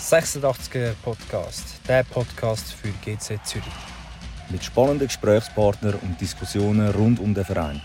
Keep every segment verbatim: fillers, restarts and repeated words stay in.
sechsundachtziger Podcast, der Podcast für G C Zürich. Mit spannenden Gesprächspartnern und Diskussionen rund um den Verein.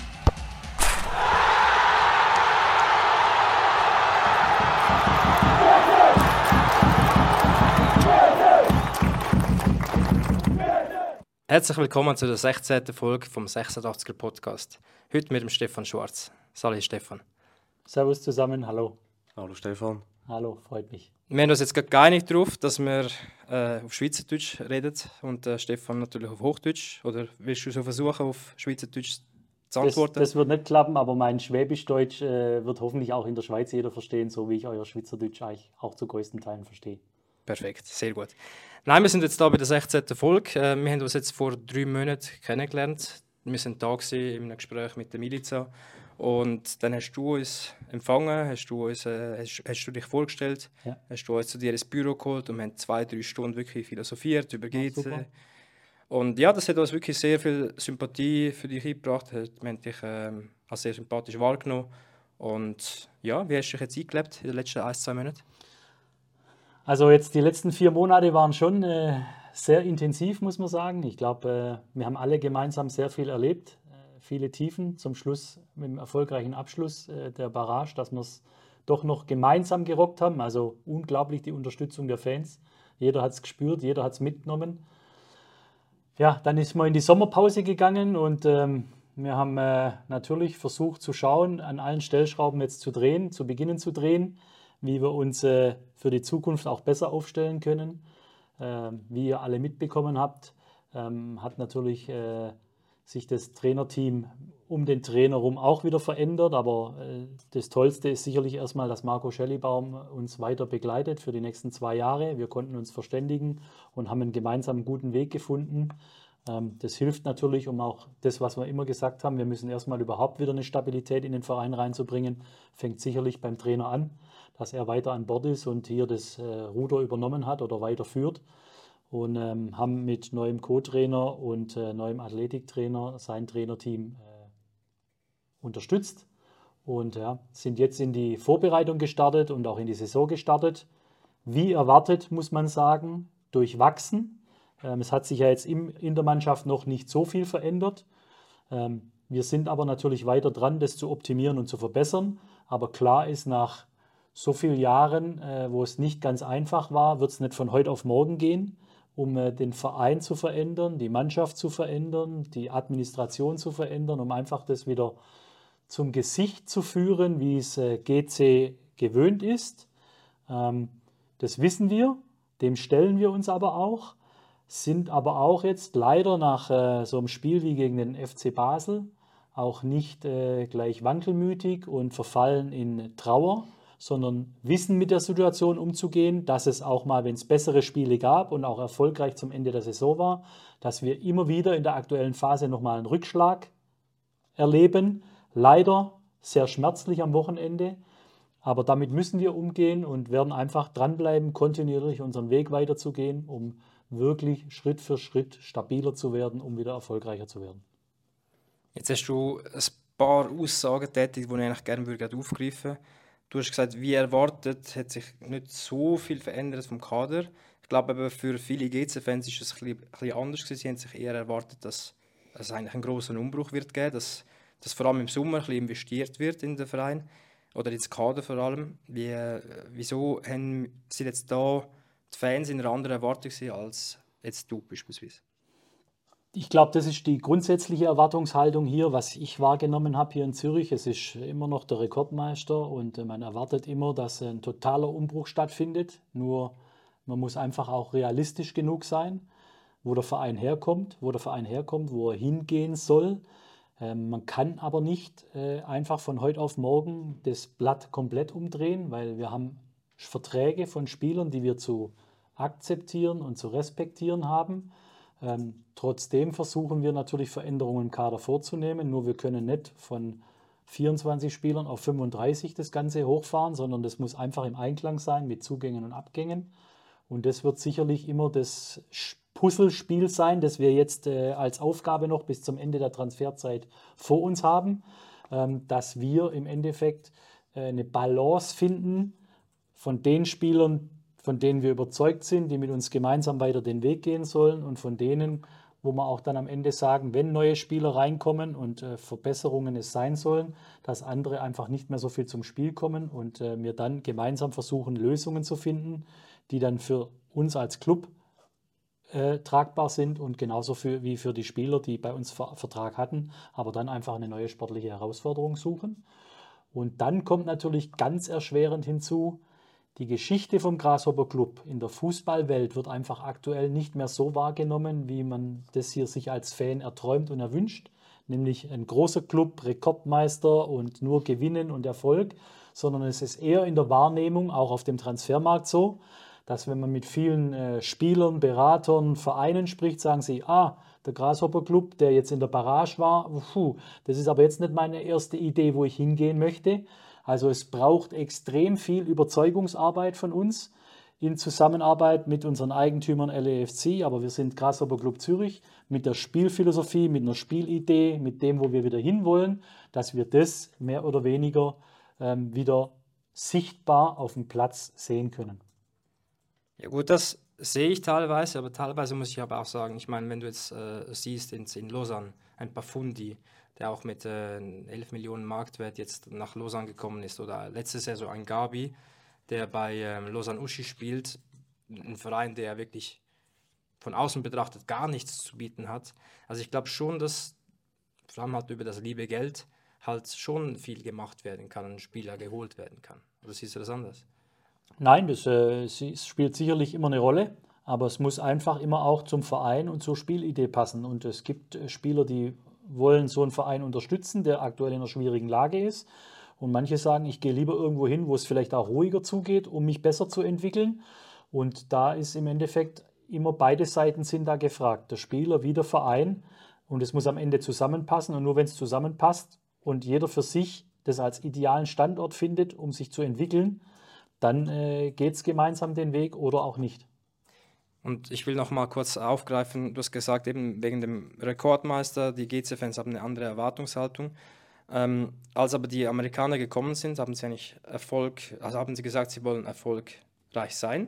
Herzlich willkommen zu der sechzehnten Folge vom sechsundachtziger Podcast. Heute mit dem Stefan Schwarz. Salut Stefan. Servus zusammen, hallo. Hallo Stefan. Hallo, freut mich. Wir haben uns jetzt gar nicht darauf, dass wir äh, auf Schweizerdeutsch reden und äh, Stefan natürlich auf Hochdeutsch. Oder willst du so versuchen, auf Schweizerdeutsch zu antworten? Das, das wird nicht klappen, aber mein Schwäbischdeutsch äh, wird hoffentlich auch in der Schweiz jeder verstehen, so wie ich euer Schweizerdeutsch eigentlich auch zu größten Teilen verstehe. Perfekt, sehr gut. Nein, wir sind jetzt da bei der sechzehnten Folge. Äh, wir haben uns jetzt vor drei Monaten kennengelernt. Wir sind da gewesen, in einem Gespräch mit der Miliza. Und dann hast du uns empfangen, hast du, uns, äh, hast, hast du dich vorgestellt, Ja. hast du uns zu dir ins Büro geholt und wir haben zwei, drei Stunden wirklich philosophiert über G C. super. Und ja, das hat uns wirklich sehr viel Sympathie für dich eingebracht. Wir haben dich ähm, als sehr sympathisch wahrgenommen. Und ja, wie hast du dich jetzt eingelebt in den letzten ein, zwei Monaten? Also jetzt die letzten vier Monate waren schon äh, sehr intensiv, muss man sagen. Ich glaube, äh, wir haben alle gemeinsam sehr viel erlebt. Viele Tiefen, zum Schluss mit dem erfolgreichen Abschluss äh, der Barrage, dass wir es doch noch gemeinsam gerockt haben. Also unglaublich die Unterstützung der Fans. Jeder hat es gespürt, jeder hat es mitgenommen. Ja, dann ist man in die Sommerpause gegangen und ähm, wir haben äh, natürlich versucht zu schauen, an allen Stellschrauben jetzt zu drehen, zu beginnen zu drehen, wie wir uns äh, für die Zukunft auch besser aufstellen können. Äh, wie ihr alle mitbekommen habt, ähm, hat natürlich äh, sich das Trainerteam um den Trainer herum auch wieder verändert. Aber äh, das Tollste ist sicherlich erstmal, dass Marco Schellibaum uns weiter begleitet für die nächsten zwei Jahre. Wir konnten uns verständigen und haben einen gemeinsamen guten Weg gefunden. Ähm, das hilft natürlich, um auch das, was wir immer gesagt haben, wir müssen erstmal überhaupt wieder eine Stabilität in den Verein reinzubringen. Fängt sicherlich beim Trainer an, dass er weiter an Bord ist und hier das äh, Ruder übernommen hat oder weiterführt. Und ähm, haben mit neuem Co-Trainer und äh, neuem Athletiktrainer sein Trainerteam äh, unterstützt und ja, sind jetzt in die Vorbereitung gestartet und auch in die Saison gestartet. Wie erwartet, muss man sagen, durchwachsen. Ähm, es hat sich ja jetzt im, in der Mannschaft noch nicht so viel verändert. Ähm, wir sind aber natürlich weiter dran, das zu optimieren und zu verbessern. Aber klar ist, nach so vielen Jahren, äh, wo es nicht ganz einfach war, wird es nicht von heute auf morgen gehen, um äh, den Verein zu verändern, die Mannschaft zu verändern, die Administration zu verändern, um einfach das wieder zum Gesicht zu führen, wie es äh, G C gewöhnt ist. Ähm, das wissen wir, dem stellen wir uns aber auch, sind aber auch jetzt leider nach äh, so einem Spiel wie gegen den F C Basel auch nicht äh, gleich wankelmütig und verfallen in Trauer, sondern wissen mit der Situation umzugehen, dass es auch mal, wenn es bessere Spiele gab und auch erfolgreich zum Ende der Saison war, dass wir immer wieder in der aktuellen Phase nochmal einen Rückschlag erleben. Leider sehr schmerzlich am Wochenende, aber damit müssen wir umgehen und werden einfach dranbleiben, kontinuierlich unseren Weg weiterzugehen, um wirklich Schritt für Schritt stabiler zu werden, um wieder erfolgreicher zu werden. Jetzt hast du ein paar Aussagen tätig, die ich eigentlich gerne würde aufgreifen würde. Du hast gesagt, wie erwartet, hat sich nicht so viel verändert vom Kader. Ich glaube, aber für viele G C-Fans ist es ein bisschen, ein bisschen anders gewesen. Sie haben sich eher erwartet, dass es eigentlich einen grossen Umbruch wird geben, dass, dass vor allem im Sommer ein bisschen investiert wird in den Verein oder ins Kader vor allem. Wie, äh, wieso haben, sind jetzt da die Fans in einer anderen Erwartung als jetzt du beispielsweise? Ich glaube, das ist die grundsätzliche Erwartungshaltung hier, was ich wahrgenommen habe hier in Zürich. Es ist immer noch der Rekordmeister und man erwartet immer, dass ein totaler Umbruch stattfindet. Nur man muss einfach auch realistisch genug sein, wo der Verein herkommt, wo der Verein herkommt, wo er hingehen soll. Ähm, man kann aber nicht äh, einfach von heute auf morgen das Blatt komplett umdrehen, weil wir haben Verträge von Spielern, die wir zu akzeptieren und zu respektieren haben. Ähm, trotzdem versuchen wir natürlich Veränderungen im Kader vorzunehmen, nur wir können nicht von vierundzwanzig Spielern auf fünfunddreißig das Ganze hochfahren, sondern das muss einfach im Einklang sein mit Zugängen und Abgängen. Und das wird sicherlich immer das Puzzlespiel sein, das wir jetzt äh, als Aufgabe noch bis zum Ende der Transferzeit vor uns haben, ähm, dass wir im Endeffekt äh, eine Balance finden von den Spielern, von denen wir überzeugt sind, die mit uns gemeinsam weiter den Weg gehen sollen und von denen, wo wir auch dann am Ende sagen, wenn neue Spieler reinkommen und äh, Verbesserungen es sein sollen, dass andere einfach nicht mehr so viel zum Spiel kommen und äh, wir dann gemeinsam versuchen, Lösungen zu finden, die dann für uns als Club äh, tragbar sind und genauso für, wie für die Spieler, die bei uns Ver Vertrag hatten, aber dann einfach eine neue sportliche Herausforderung suchen. Und dann kommt natürlich ganz erschwerend hinzu, die Geschichte vom Grasshopper Club in der Fußballwelt wird einfach aktuell nicht mehr so wahrgenommen, wie man das hier sich als Fan erträumt und erwünscht, nämlich ein großer Club, Rekordmeister und nur Gewinnen und Erfolg, sondern es ist eher in der Wahrnehmung, auch auf dem Transfermarkt so, dass wenn man mit vielen äh, Spielern, Beratern, Vereinen spricht, sagen sie, ah, der Grasshopper Club, der jetzt in der Barrage war, puh, das ist aber jetzt nicht meine erste Idee, wo ich hingehen möchte. Also es braucht extrem viel Überzeugungsarbeit von uns in Zusammenarbeit mit unseren Eigentümern L A F C, aber wir sind Grasshopper Club Zürich, mit der Spielphilosophie, mit einer Spielidee, mit dem, wo wir wieder hinwollen, dass wir das mehr oder weniger ähm, wieder sichtbar auf dem Platz sehen können. Ja gut, das sehe ich teilweise, aber teilweise muss ich aber auch sagen, ich meine, wenn du jetzt äh, siehst in, in Lausanne, ein Pafundi, der auch mit äh, elf Millionen Marktwert jetzt nach Lausanne gekommen ist, oder letzte Saison ein Gabi, der bei ähm, Lausanne Uschi spielt, ein Verein, der wirklich von außen betrachtet gar nichts zu bieten hat. Also ich glaube schon, dass vor allem halt über das liebe Geld halt schon viel gemacht werden kann und ein Spieler geholt werden kann. Oder siehst du das anders? Nein, das äh, sie- es spielt sicherlich immer eine Rolle, aber es muss einfach immer auch zum Verein und zur Spielidee passen. Und es gibt äh, Spieler, die wollen so einen Verein unterstützen, der aktuell in einer schwierigen Lage ist. Und manche sagen, ich gehe lieber irgendwo hin, wo es vielleicht auch ruhiger zugeht, um mich besser zu entwickeln. Und da ist im Endeffekt immer beide Seiten sind da gefragt, der Spieler wie der Verein. Und es muss am Ende zusammenpassen. Und nur wenn es zusammenpasst und jeder für sich das als idealen Standort findet, um sich zu entwickeln, dann äh, geht es gemeinsam den Weg oder auch nicht. Und ich will noch mal kurz aufgreifen, du hast gesagt, eben wegen dem Rekordmeister, die G C-Fans haben eine andere Erwartungshaltung. Ähm, als aber die Amerikaner gekommen sind, haben sie eigentlich Erfolg, also haben sie gesagt, sie wollen erfolgreich sein.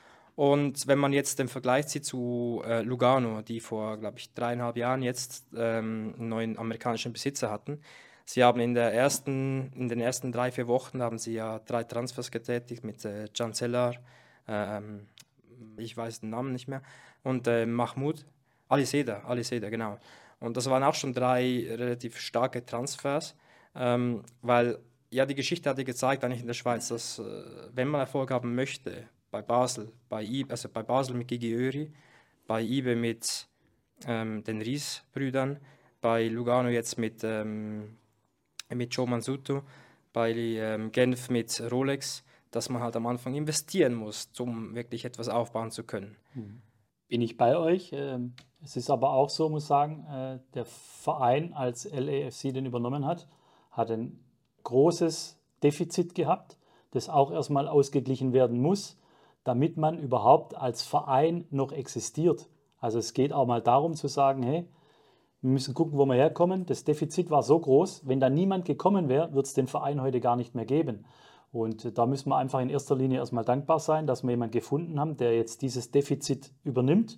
Und wenn man jetzt den Vergleich zieht zu äh, Lugano, die vor, glaube ich, dreieinhalb Jahren jetzt ähm, einen neuen amerikanischen Besitzer hatten, sie haben in der ersten, in den ersten drei, vier Wochen haben sie ja drei Transfers getätigt mit äh, Can Cellar, ähm, ich weiß den Namen nicht mehr, und äh, Mahmoud, Ali Seda, Ali Seda, genau. Und das waren auch schon drei relativ starke Transfers, ähm, weil ja die Geschichte hat ja gezeigt, eigentlich in der Schweiz, dass äh, wenn man Erfolg haben möchte, bei Basel, bei I, also bei Basel mit Gigi Öri, bei I B E mit ähm, den Ries-Brüdern, bei Lugano jetzt mit, ähm, mit Joe Mansuto, bei ähm, Genf mit Rolex, dass man halt am Anfang investieren muss, um wirklich etwas aufbauen zu können. Bin ich bei euch. Ähm, Es ist aber auch so, muss ich sagen, äh, der Verein, als L A F C den übernommen hat, hat ein großes Defizit gehabt, das auch erstmal ausgeglichen werden muss, damit man überhaupt als Verein noch existiert. Also es geht auch mal darum zu sagen, hey, wir müssen gucken, wo wir herkommen. Das Defizit war so groß, wenn da niemand gekommen wäre, wird es den Verein heute gar nicht mehr geben. Und äh, da müssen wir einfach in erster Linie erstmal dankbar sein, dass wir jemanden gefunden haben, der jetzt dieses Defizit übernimmt,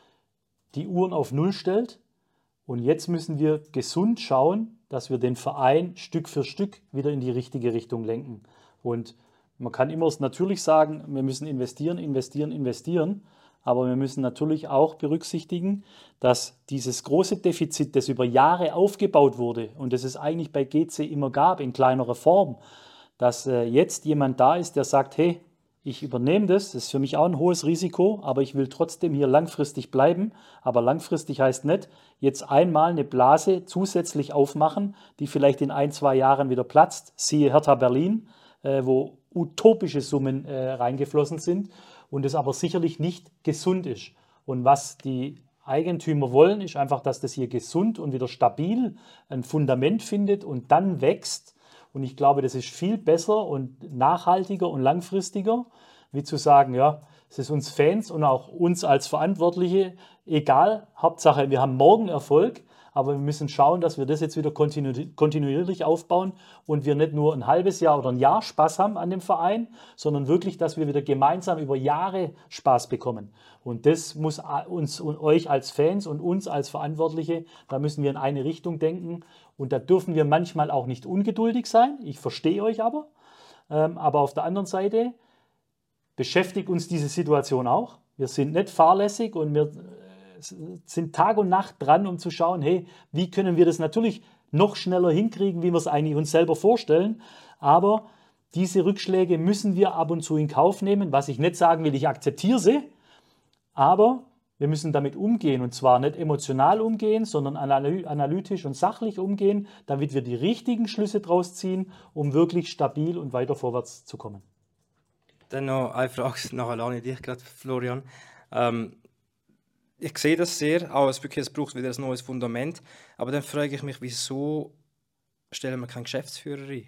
die Uhren auf Null stellt. Und jetzt müssen wir gesund schauen, dass wir den Verein Stück für Stück wieder in die richtige Richtung lenken. Und man kann immer natürlich sagen, wir müssen investieren, investieren, investieren. Aber wir müssen natürlich auch berücksichtigen, dass dieses große Defizit, das über Jahre aufgebaut wurde und das es eigentlich bei G C immer gab, in kleinerer Form, dass äh, jetzt jemand da ist, der sagt, hey, ich übernehme das, das ist für mich auch ein hohes Risiko, aber ich will trotzdem hier langfristig bleiben. Aber langfristig heißt nicht, jetzt einmal eine Blase zusätzlich aufmachen, die vielleicht in ein, zwei Jahren wieder platzt. Siehe Hertha Berlin, äh, wo utopische Summen äh, reingeflossen sind und es aber sicherlich nicht gesund ist. Und was die Eigentümer wollen, ist einfach, dass das hier gesund und wieder stabil ein Fundament findet und dann wächst. Und ich glaube, das ist viel besser und nachhaltiger und langfristiger, wie zu sagen, ja, es ist uns Fans und auch uns als Verantwortliche egal, Hauptsache wir haben morgen Erfolg, aber wir müssen schauen, dass wir das jetzt wieder kontinu- kontinuierlich aufbauen und wir nicht nur ein halbes Jahr oder ein Jahr Spaß haben an dem Verein, sondern wirklich, dass wir wieder gemeinsam über Jahre Spaß bekommen. Und das muss uns und euch als Fans und uns als Verantwortliche, da müssen wir in eine Richtung denken und da dürfen wir manchmal auch nicht ungeduldig sein. Ich verstehe euch aber, ähm, aber auf der anderen Seite beschäftigt uns diese Situation auch. Wir sind nicht fahrlässig und wir sind Tag und Nacht dran, um zu schauen, hey, wie können wir das natürlich noch schneller hinkriegen, wie wir es eigentlich uns selber vorstellen. Aber diese Rückschläge müssen wir ab und zu in Kauf nehmen. Was ich nicht sagen will, ich akzeptiere sie, aber wir müssen damit umgehen und zwar nicht emotional umgehen, sondern analytisch und sachlich umgehen, damit wir die richtigen Schlüsse draus ziehen, um wirklich stabil und weiter vorwärts zu kommen. Dann noch eine Frage nach alleine dich gerade, Florian. Ähm, ich sehe das sehr, auch es, wirklich, es braucht wieder ein neues Fundament, aber dann frage ich mich, wieso stellen wir keinen Geschäftsführer ein?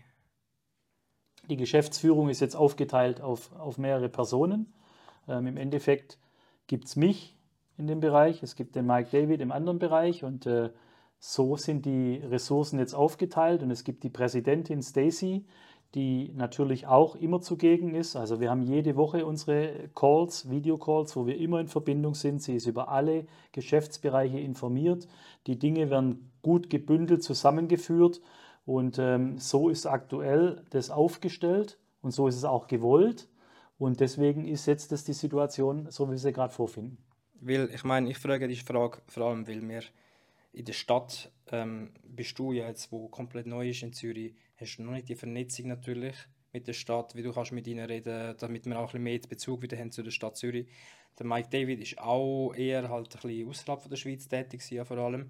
Die Geschäftsführung ist jetzt aufgeteilt auf, auf mehrere Personen. Ähm, Im Endeffekt gibt es mich in dem Bereich, es gibt den Mike David im anderen Bereich und äh, so sind die Ressourcen jetzt aufgeteilt und es gibt die Präsidentin Stacy, die natürlich auch immer zugegen ist. Also wir haben jede Woche unsere Calls, Videocalls, wo wir immer in Verbindung sind. Sie ist über alle Geschäftsbereiche informiert. Die Dinge werden gut gebündelt zusammengeführt und ähm, so ist aktuell das aufgestellt und so ist es auch gewollt. Und deswegen ist jetzt das die Situation, so wie wir sie gerade vorfinden. Weil, ich meine, ich frage die Frage vor allem, weil wir in der Stadt, ähm, bist du ja jetzt, wo komplett neu ist in Zürich, hast du noch nicht die Vernetzung natürlich mit der Stadt, wie du kannst mit ihnen reden, damit wir auch ein bisschen mehr Bezug wieder haben zu der Stadt Zürich. Der Mike David ist auch eher halt ein bisschen außerhalb von der Schweiz tätig gewesen, ja, vor allem.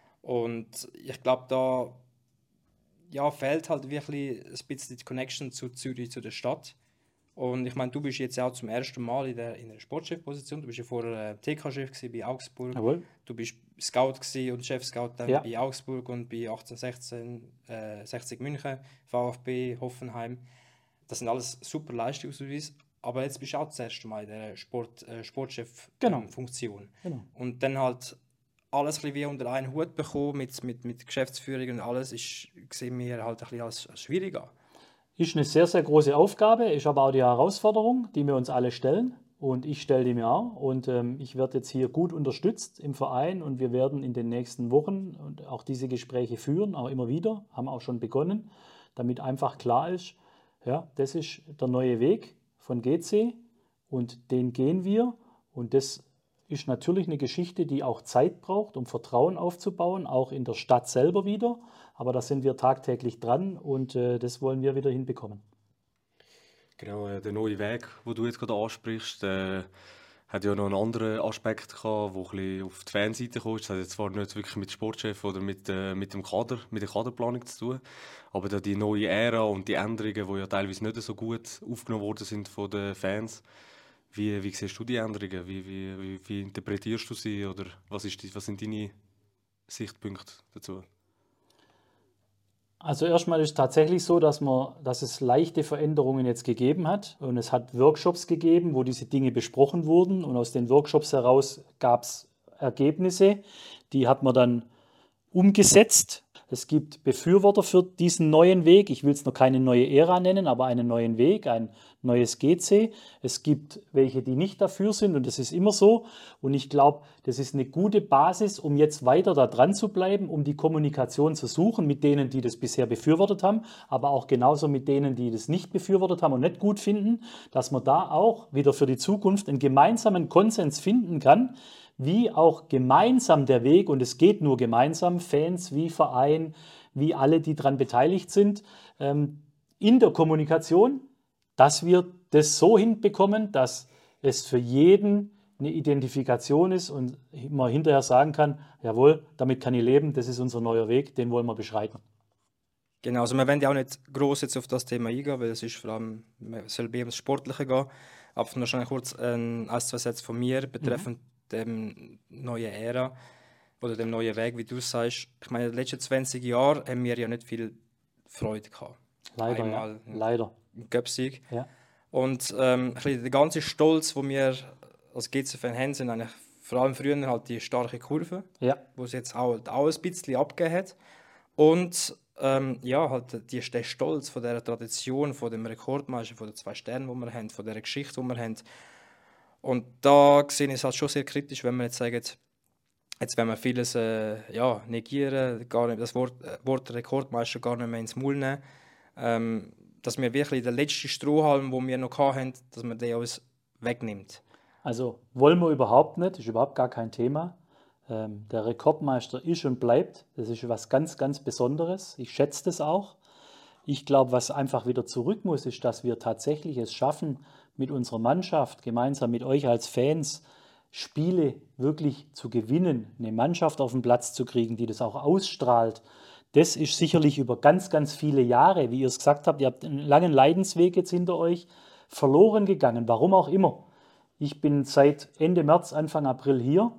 Und ich glaube, da ja, fehlt halt wirklich ein bisschen die Connection zu Zürich, zu der Stadt. Und ich meine, du bist jetzt auch zum ersten Mal in der, in der Sportchefposition. Du bist ja vorher äh, T K-Chef bei Augsburg. Jawohl. Du bist Scout und Chef-Scout dann Ja. bei Augsburg und bei achtzehn sechzehn, äh, sechzig München, VfB, Hoffenheim. Das sind alles super Leistungsbeweise. Aber jetzt bist du auch das erste Mal in der Sport, äh, Sportchef-Funktion. Genau. Genau. Und dann halt alles ein bisschen wie unter einen Hut bekommen mit, mit, mit Geschäftsführung und alles, ist, sehen wir halt ein bisschen als, als schwierig an. Ist eine sehr, sehr große Aufgabe, ist aber auch die Herausforderung, die wir uns alle stellen. Und ich stelle die mir auch. Und ähm, ich werde jetzt hier gut unterstützt im Verein und wir werden in den nächsten Wochen und auch diese Gespräche führen, auch immer wieder, haben auch schon begonnen, damit einfach klar ist, ja, das ist der neue Weg von G C und den gehen wir. Und das ist natürlich eine Geschichte, die auch Zeit braucht, um Vertrauen aufzubauen, auch in der Stadt selber wieder. Aber da sind wir tagtäglich dran und äh, das wollen wir wieder hinbekommen. Genau, äh, der neue Weg, den du jetzt gerade ansprichst, äh, hat ja noch einen anderen Aspekt gehabt, der ein bisschen auf die Fanseite kam. Das hat jetzt zwar nicht wirklich mit Sportchef oder mit, äh, mit dem Kader, mit der Kaderplanung zu tun, aber da die neue Ära und die Änderungen, die ja teilweise nicht so gut aufgenommen worden sind von den Fans. Wie, wie siehst du die Änderungen? Wie, wie, wie, wie interpretierst du sie? Oder was, ist die, was sind deine Sichtpunkte dazu? Also erstmal ist es tatsächlich so, dass, man, dass es leichte Veränderungen jetzt gegeben hat. Und es hat Workshops gegeben, wo diese Dinge besprochen wurden. Und aus den Workshops heraus gab es Ergebnisse, die hat man dann umgesetzt. Es gibt Befürworter für diesen neuen Weg. Ich will es noch keine neue Ära nennen, aber einen neuen Weg, ein neues G C. Es gibt welche, die nicht dafür sind und das ist immer so. Und ich glaube, das ist eine gute Basis, um jetzt weiter da dran zu bleiben, um die Kommunikation zu suchen mit denen, die das bisher befürwortet haben, aber auch genauso mit denen, die das nicht befürwortet haben und nicht gut finden, dass man da auch wieder für die Zukunft einen gemeinsamen Konsens finden kann, wie auch gemeinsam der Weg, und es geht nur gemeinsam, Fans wie Verein, wie alle, die daran beteiligt sind, ähm, in der Kommunikation, dass wir das so hinbekommen, dass es für jeden eine Identifikation ist und man hinterher sagen kann, jawohl, damit kann ich leben, das ist unser neuer Weg, den wollen wir beschreiten. Genau, also wir wollen ja auch nicht gross jetzt auf das Thema eingehen, weil es ist vor allem, es soll mehr ums Sportliche gehen, aber noch schnell kurz ein, ein, zwei Sätze von mir betreffend mhm. dem neuen Ära oder dem neuen Weg, wie du sagst. Ich meine, in den letzten zwanzig Jahren haben wir ja nicht viel Freude gehabt. Leider, Einmal ja. Leider. Im Cup-Sieg. Ja. Und ähm, der ganze Stolz, den wir als G C-Fan haben, sind eigentlich vor allem früher halt die starke Kurve, Ja, wo es jetzt auch, auch ein bisschen abgegeben hat. Und ähm, ja, halt die, der Stolz von dieser Tradition, von dem Rekordmeister, von den zwei Sternen, die wir haben, von dieser Geschichte, die wir haben. Und da sehe ich es halt schon sehr kritisch, wenn man jetzt sagt, jetzt wenn wir vieles äh, ja, negieren, gar nicht, das Wort, äh, Wort Rekordmeister gar nicht mehr ins Maul nehmen, ähm, dass wir wirklich den letzten Strohhalm, den wir noch hatten, dass man den uns wegnimmt. also wollen wir überhaupt nicht, ist überhaupt gar kein Thema. Ähm, der Rekordmeister ist und bleibt. Das ist was ganz, ganz Besonderes. Ich schätze das auch. Ich glaube, was einfach wieder zurück muss, ist, dass wir tatsächlich es schaffen, mit unserer Mannschaft, gemeinsam mit euch als Fans, Spiele wirklich zu gewinnen, eine Mannschaft auf den Platz zu kriegen, die das auch ausstrahlt. Das ist sicherlich über ganz, ganz viele Jahre, wie ihr es gesagt habt, ihr habt einen langen Leidensweg jetzt hinter euch, verloren gegangen, warum auch immer. Ich bin seit Ende März, Anfang April hier.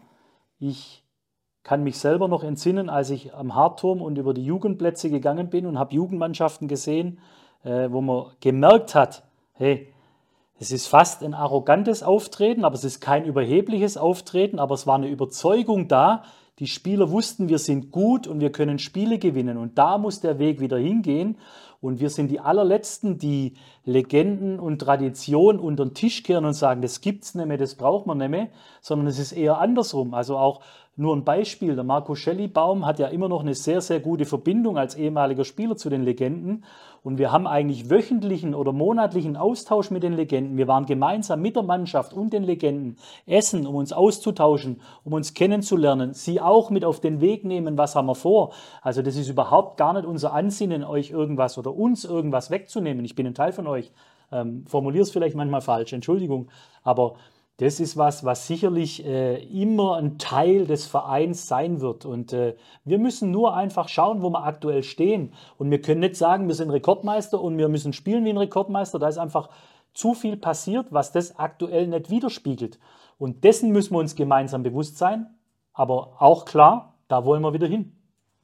Ich kann mich selber noch entsinnen, als ich am Hartturm und über die Jugendplätze gegangen bin und habe Jugendmannschaften gesehen, äh, wo man gemerkt hat, hey, es ist fast ein arrogantes Auftreten, aber es ist kein überhebliches Auftreten, aber es war eine Überzeugung da. Die Spieler wussten, wir sind gut und wir können Spiele gewinnen. Und da muss der Weg wieder hingehen. Und wir sind die allerletzten, die Legenden und Tradition unter den Tisch kehren und sagen, das gibt's nicht mehr, das braucht man nicht mehr, sondern es ist eher andersrum. Also auch nur ein Beispiel, der Marco Schellibaum hat ja immer noch eine sehr, sehr gute Verbindung als ehemaliger Spieler zu den Legenden. Und wir haben eigentlich wöchentlichen oder monatlichen Austausch mit den Legenden. Wir waren gemeinsam mit der Mannschaft und den Legenden essen, um uns auszutauschen, um uns kennenzulernen, sie auch mit auf den Weg nehmen, was haben wir vor. Also das ist überhaupt gar nicht unser Ansinnen, euch irgendwas oder uns irgendwas wegzunehmen. Ich bin ein Teil von euch. Ähm, formuliere es vielleicht manchmal falsch, Entschuldigung. Aber das ist was, was sicherlich äh, immer ein Teil des Vereins sein wird. Und äh, wir müssen nur einfach schauen, wo wir aktuell stehen. Und wir können nicht sagen, wir sind Rekordmeister und wir müssen spielen wie ein Rekordmeister. Da ist einfach zu viel passiert, was das aktuell nicht widerspiegelt. Und dessen müssen wir uns gemeinsam bewusst sein. Aber auch klar, da wollen wir wieder hin.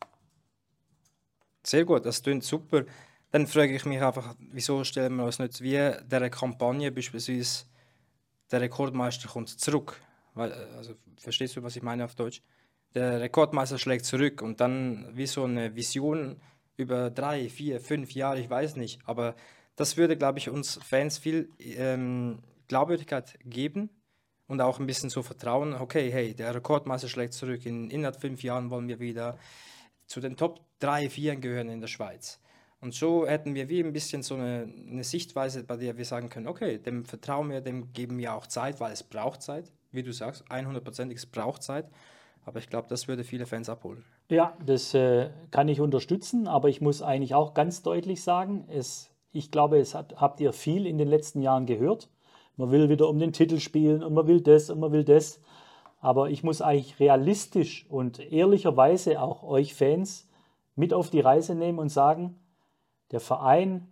Sehr gut, das klingt super. Dann frage ich mich einfach, wieso stellen wir uns nicht wie dieser Kampagne beispielsweise der Rekordmeister kommt zurück. Weil, also, verstehst du, was ich meine auf Deutsch? Der Rekordmeister schlägt zurück und dann wie so eine Vision über drei, vier, fünf Jahre, ich weiß nicht. Aber das würde, glaube ich, uns Fans viel ähm, Glaubwürdigkeit geben und auch ein bisschen so Vertrauen. Okay, hey, der Rekordmeister schlägt zurück. In innerhalb fünf Jahren wollen wir wieder zu den Top drei, vier gehören in der Schweiz. Und so hätten wir wie ein bisschen so eine, eine Sichtweise, bei der wir sagen können, okay, dem vertrauen wir, dem geben wir auch Zeit, weil es braucht Zeit, wie du sagst, hundertprozentig, es braucht Zeit. Aber ich glaube, das würde viele Fans abholen. Ja, das äh, kann ich unterstützen, aber ich muss eigentlich auch ganz deutlich sagen, es, ich glaube, es hat, habt ihr viel in den letzten Jahren gehört. Man will wieder um den Titel spielen und man will das und man will das. Aber ich muss eigentlich realistisch und ehrlicherweise auch euch Fans mit auf die Reise nehmen und sagen, der Verein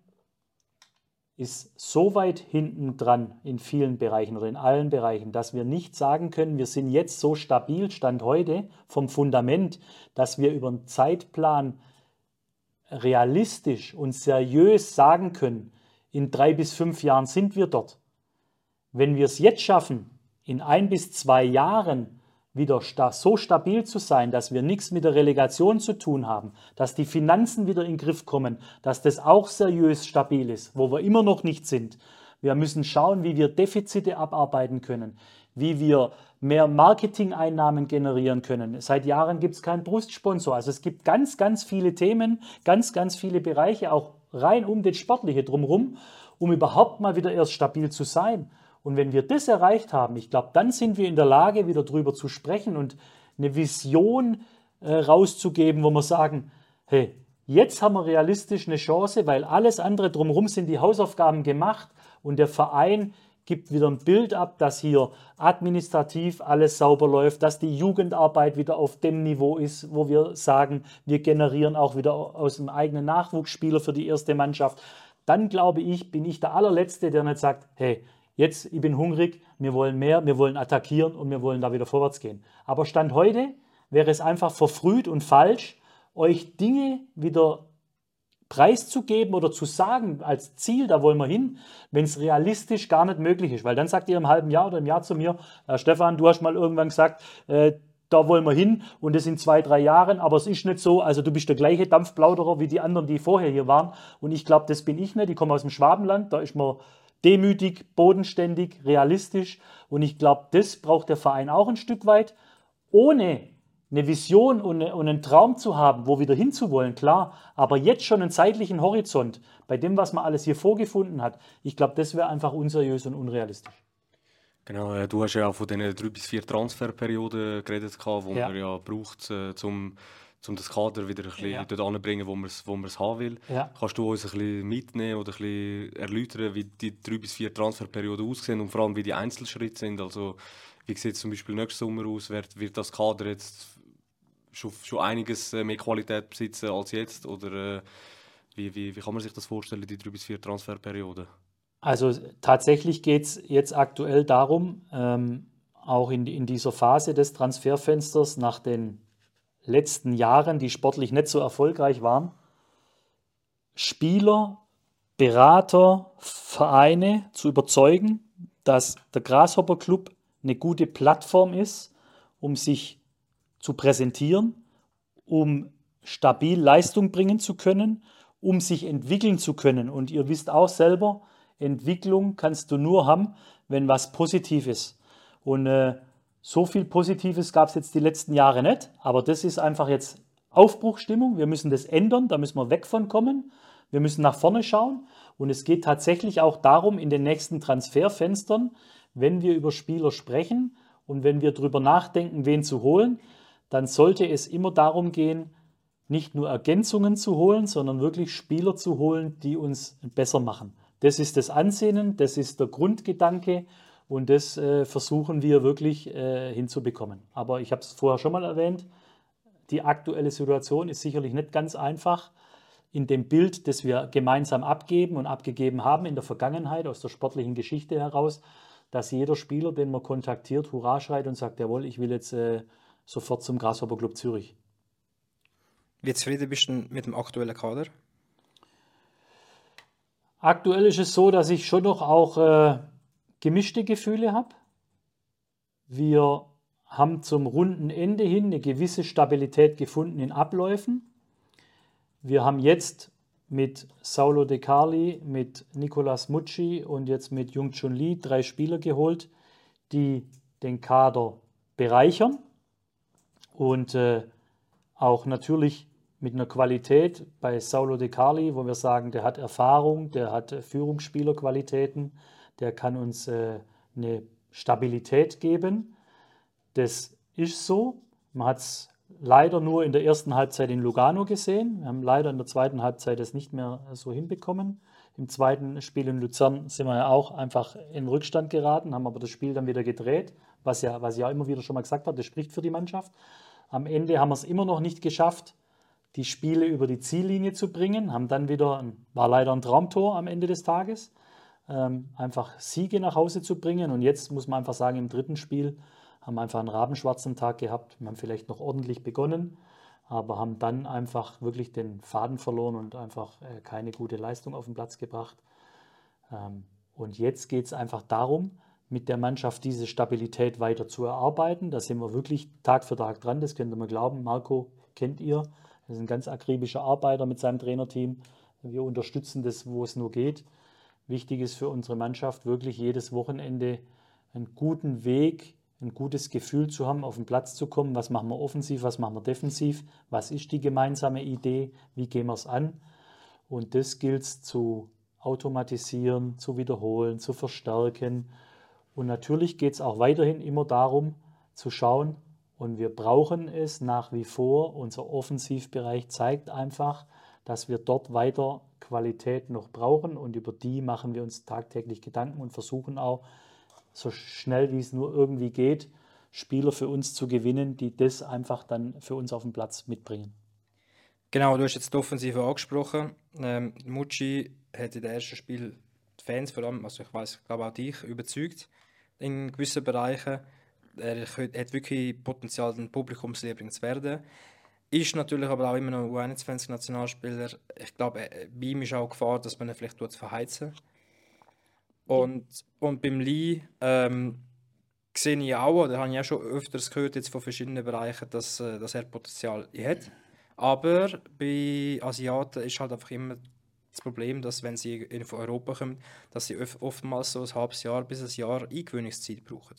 ist so weit hinten dran in vielen Bereichen oder in allen Bereichen, dass wir nicht sagen können, wir sind jetzt so stabil, Stand heute, vom Fundament, dass wir über einen Zeitplan realistisch und seriös sagen können, in drei bis fünf Jahren sind wir dort. Wenn wir es jetzt schaffen, in ein bis zwei Jahren wieder sta- so stabil zu sein, dass wir nichts mit der Relegation zu tun haben, dass die Finanzen wieder in den Griff kommen, dass das auch seriös stabil ist, wo wir immer noch nicht sind. Wir müssen schauen, wie wir Defizite abarbeiten können, wie wir mehr Marketing-Einnahmen generieren können. Seit Jahren gibt es keinen Brustsponsor. Also es gibt ganz, ganz viele Themen, ganz, ganz viele Bereiche, auch rein um das Sportliche drumherum, um überhaupt mal wieder erst stabil zu sein. Und wenn wir das erreicht haben, ich glaube, dann sind wir in der Lage, wieder drüber zu sprechen und eine Vision äh, rauszugeben, wo wir sagen, hey, jetzt haben wir realistisch eine Chance, weil alles andere drumherum sind die Hausaufgaben gemacht und der Verein gibt wieder ein Bild ab, dass hier administrativ alles sauber läuft, dass die Jugendarbeit wieder auf dem Niveau ist, wo wir sagen, wir generieren auch wieder aus dem eigenen Nachwuchsspieler für die erste Mannschaft. Dann glaube ich, bin ich der allerletzte, der nicht sagt, hey, jetzt, ich bin hungrig, wir wollen mehr, wir wollen attackieren und wir wollen da wieder vorwärts gehen. Aber Stand heute wäre es einfach verfrüht und falsch, euch Dinge wieder preiszugeben oder zu sagen als Ziel, da wollen wir hin, wenn es realistisch gar nicht möglich ist. Weil dann sagt ihr im halben Jahr oder im Jahr zu mir, äh, Stefan, du hast mal irgendwann gesagt, äh, da wollen wir hin und das in zwei, drei Jahren, aber es ist nicht so, also du bist der gleiche Dampfplauderer wie die anderen, die vorher hier waren und ich glaube, das bin ich nicht, ich komme aus dem Schwabenland, da ist man demütig, bodenständig, realistisch und ich glaube, das braucht der Verein auch ein Stück weit, ohne eine Vision und, eine, und einen Traum zu haben, wo wieder hinzuwollen, klar, aber jetzt schon einen zeitlichen Horizont, bei dem, was man alles hier vorgefunden hat, ich glaube, das wäre einfach unseriös und unrealistisch. Genau, äh, du hast ja auch von diesen drei bis vier Transferperioden geredet, gehabt, wo Ja. man ja braucht, äh, um um das Kader wieder ein bisschen Ja. dort anzubringen, wo man es wo man's haben will. Ja. Kannst du uns ein bisschen mitnehmen oder ein bisschen erläutern, wie die drei bis vier Transferperioden aussehen und vor allem, wie die Einzelschritte sind? Also, wie sieht es zum Beispiel nächsten Sommer aus? Wird, wird das Kader jetzt schon, schon einiges äh, mehr Qualität besitzen als jetzt? Oder äh, wie, wie, wie kann man sich das vorstellen, die drei bis vier Transferperioden? Also tatsächlich geht es jetzt aktuell darum, ähm, auch in, in dieser Phase des Transferfensters nach den letzten Jahren, die sportlich nicht so erfolgreich waren, Spieler, Berater, Vereine zu überzeugen, dass der Grasshopper Club eine gute Plattform ist, um sich zu präsentieren, um stabil Leistung bringen zu können, um sich entwickeln zu können. Und ihr wisst auch selber, Entwicklung kannst du nur haben, wenn was positiv ist. Und äh, so viel Positives gab es jetzt die letzten Jahre nicht, aber das ist einfach jetzt Aufbruchstimmung. Wir müssen das ändern, da müssen wir weg von kommen. Wir müssen nach vorne schauen und es geht tatsächlich auch darum, in den nächsten Transferfenstern, wenn wir über Spieler sprechen und wenn wir darüber nachdenken, wen zu holen, dann sollte es immer darum gehen, nicht nur Ergänzungen zu holen, sondern wirklich Spieler zu holen, die uns besser machen. Das ist das Ansinnen, das ist der Grundgedanke und das äh, versuchen wir wirklich äh, hinzubekommen. Aber ich habe es vorher schon mal erwähnt, die aktuelle Situation ist sicherlich nicht ganz einfach in dem Bild, das wir gemeinsam abgeben und abgegeben haben in der Vergangenheit, aus der sportlichen Geschichte heraus, dass jeder Spieler, den man kontaktiert, Hurra schreit und sagt, jawohl, ich will jetzt äh, sofort zum Grasshopper Club Zürich. Wie zufrieden bist du denn mit dem aktuellen Kader? Aktuell ist es so, dass ich schon noch auch äh, gemischte Gefühle habe. Wir haben zum runden Ende hin eine gewisse Stabilität gefunden in Abläufen. Wir haben jetzt mit Saulo De Carli, mit Nicolas Mucci und jetzt mit Jung Chun Lee drei Spieler geholt, die den Kader bereichern und äh, auch natürlich mit einer Qualität bei Saulo De Carli, wo wir sagen, der hat Erfahrung, der hat äh, Führungsspielerqualitäten, der kann uns äh, eine Stabilität geben. Das ist so. Man hat es leider nur in der ersten Halbzeit in Lugano gesehen. Wir haben leider in der zweiten Halbzeit das nicht mehr so hinbekommen. Im zweiten Spiel in Luzern sind wir ja auch einfach in Rückstand geraten, haben aber das Spiel dann wieder gedreht, was ja, was ich ja immer wieder schon mal gesagt habe, das spricht für die Mannschaft. Am Ende haben wir es immer noch nicht geschafft, die Spiele über die Ziellinie zu bringen, haben dann wieder, war leider ein Traumtor am Ende des Tages, ähm, einfach Siege nach Hause zu bringen. Und jetzt muss man einfach sagen, im dritten Spiel haben wir einfach einen rabenschwarzen Tag gehabt. Wir haben vielleicht noch ordentlich begonnen, aber haben dann einfach wirklich den Faden verloren und einfach äh, keine gute Leistung auf den Platz gebracht. Ähm, und jetzt geht es einfach darum, mit der Mannschaft diese Stabilität weiter zu erarbeiten. Da sind wir wirklich Tag für Tag dran, das könnt ihr mir glauben. Marco kennt ihr, er ist ein ganz akribischer Arbeiter mit seinem Trainerteam. Wir unterstützen das, wo es nur geht. Wichtig ist für unsere Mannschaft wirklich jedes Wochenende einen guten Weg, ein gutes Gefühl zu haben, auf den Platz zu kommen. Was machen wir offensiv, was machen wir defensiv? Was ist die gemeinsame Idee? Wie gehen wir es an? Und das gilt es zu automatisieren, zu wiederholen, zu verstärken. Und natürlich geht es auch weiterhin immer darum, zu schauen, und wir brauchen es nach wie vor. Unser Offensivbereich zeigt einfach, dass wir dort weiter Qualität noch brauchen und über die machen wir uns tagtäglich Gedanken und versuchen auch, so schnell wie es nur irgendwie geht, Spieler für uns zu gewinnen, die das einfach dann für uns auf den Platz mitbringen. Genau, du hast jetzt die Offensive angesprochen. Ähm, Mucci hat in den ersten Spielen die Fans, vor allem, also ich weiß, glaube auch dich, überzeugt in gewissen Bereichen. Er hat wirklich Potenzial, ein Publikumsliebling zu werden. Ist natürlich aber auch immer noch U einundzwanzig-Nationalspieler. Ich glaube, äh, bei ihm ist auch Gefahr, dass man ihn vielleicht tut verheizen. Und, und beim Lee ähm, sehe ich auch, oder habe ich auch schon öfters gehört jetzt von verschiedenen Bereichen, dass, äh, dass er Potenzial hat. Aber bei Asiaten ist halt einfach immer das Problem, dass wenn sie in von Europa kommen, dass sie oft- oftmals so ein halbes Jahr bis ein Jahr Eingewöhnungszeit brauchen.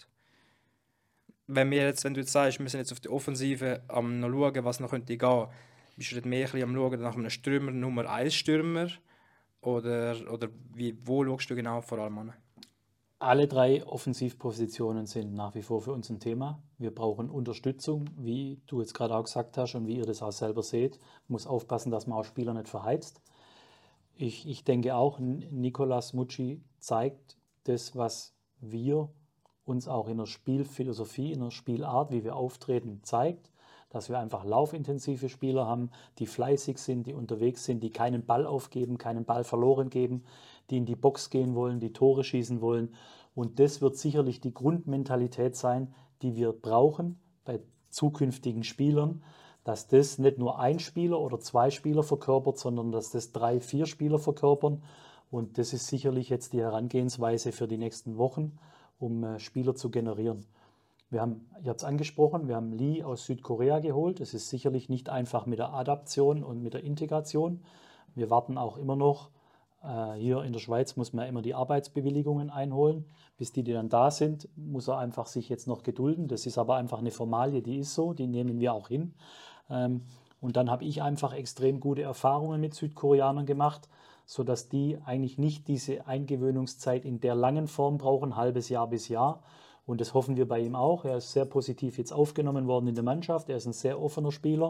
Wenn, wir jetzt, wenn du jetzt sagst, wir sind jetzt auf die Offensive am noch schauen, was noch könnte gehen, bist du nicht mehr ein bisschen am schauen nach einem Stürmer, Nummer eins Stürmer? Oder, oder wie, wo schaust du genau vor allem an? Alle drei Offensivpositionen sind nach wie vor für uns ein Thema. Wir brauchen Unterstützung, wie du jetzt gerade auch gesagt hast und wie ihr das auch selber seht. Man muss aufpassen, dass man auch Spieler nicht verheizt. Ich, ich denke auch, Nicolas Mucci zeigt das, was wir uns auch in der Spielphilosophie, in der Spielart, wie wir auftreten, zeigt, dass wir einfach laufintensive Spieler haben, die fleißig sind, die unterwegs sind, die keinen Ball aufgeben, keinen Ball verloren geben, die in die Box gehen wollen, die Tore schießen wollen. Und das wird sicherlich die Grundmentalität sein, die wir brauchen bei zukünftigen Spielern, dass das nicht nur ein Spieler oder zwei Spieler verkörpert, sondern dass das drei, vier Spieler verkörpern. Und das ist sicherlich jetzt die Herangehensweise für die nächsten Wochen, um äh, Spieler zu generieren. Wir haben, ich habe es angesprochen, wir haben Lee aus Südkorea geholt. Es ist sicherlich nicht einfach mit der Adaption und mit der Integration. Wir warten auch immer noch. Äh, hier in der Schweiz muss man immer die Arbeitsbewilligungen einholen. Bis die, die dann da sind, muss er einfach sich jetzt noch gedulden. Das ist aber einfach eine Formalie, die ist so, die nehmen wir auch hin. Ähm, und dann habe ich einfach extrem gute Erfahrungen mit Südkoreanern gemacht, sodass die eigentlich nicht diese Eingewöhnungszeit in der langen Form brauchen, halbes Jahr bis Jahr. Und das hoffen wir bei ihm auch. Er ist sehr positiv jetzt aufgenommen worden in der Mannschaft. Er ist ein sehr offener Spieler.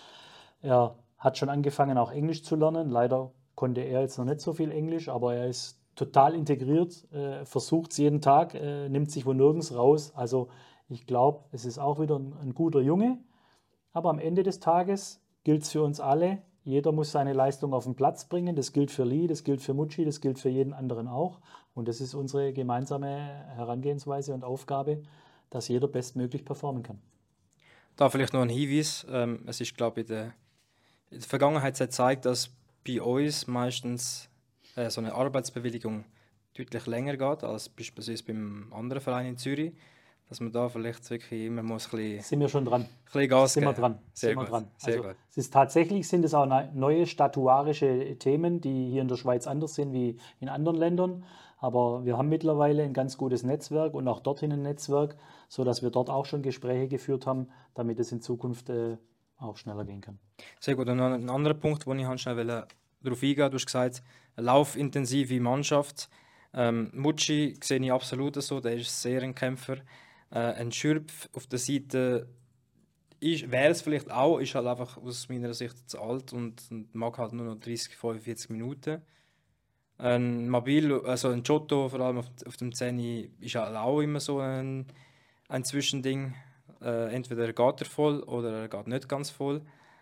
Er hat schon angefangen, auch Englisch zu lernen. Leider konnte er jetzt noch nicht so viel Englisch, aber er ist total integriert, äh, versucht es jeden Tag, äh, nimmt sich wo nirgends raus. Also ich glaube, es ist auch wieder ein, ein guter Junge. Aber am Ende des Tages gilt es für uns alle. Jeder muss seine Leistung auf den Platz bringen. Das gilt für Lee, das gilt für Mucci, das gilt für jeden anderen auch. Und das ist unsere gemeinsame Herangehensweise und Aufgabe, dass jeder bestmöglich performen kann. Da vielleicht noch ein Hinweis. Ähm, es ist, glaube ich, in der, in der Vergangenheit hat gezeigt, dass bei uns meistens äh, so eine Arbeitsbewilligung deutlich länger geht als beispielsweise beim anderen Verein in Zürich. Dass man da vielleicht wirklich immer muss ein bisschen, Sind wir schon dran? ein bisschen Gas Sind wir geben. dran? Sehr Sind wir gut. dran? Sehr Also gut. es ist tatsächlich sind es auch ne- neue statuarische Themen, die hier in der Schweiz anders sind wie in anderen Ländern. Aber wir haben mittlerweile ein ganz gutes Netzwerk und auch dorthin ein Netzwerk, sodass wir dort auch schon Gespräche geführt haben, damit es in Zukunft äh, auch schneller gehen kann. Sehr gut. Und noch ein anderer Punkt, wo ich halt schnell will, darauf eingehen. Du hast gesagt, eine laufintensive Mannschaft. Ähm, Mucci sehe ich absolut so, der ist sehr ein Kämpfer. Äh, ein Schürpf auf der Seite wäre es vielleicht auch, ist halt einfach aus meiner Sicht zu alt und, und mag halt nur noch dreißig, fünfundvierzig Minuten. Ein Mabil, also ein Giotto, vor allem auf, auf dem zehn, ist halt auch immer so ein, ein Zwischending. Äh, entweder geht er voll oder er geht nicht ganz voll.